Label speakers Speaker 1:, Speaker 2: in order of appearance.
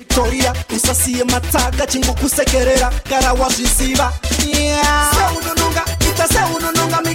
Speaker 1: Victoria, usasiye mataga chingu kusekerera kara wazisiba. Yeah. Se unununga, ita se unununga